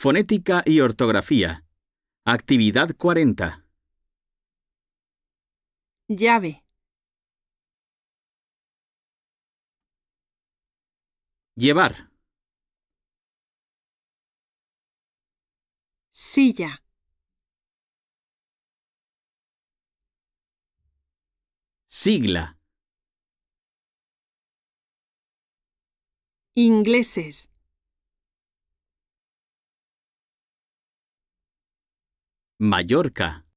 Fonética y ortografía. Actividad 40. Llave, Llevar. silla, Sigla. ingleses, Mallorca.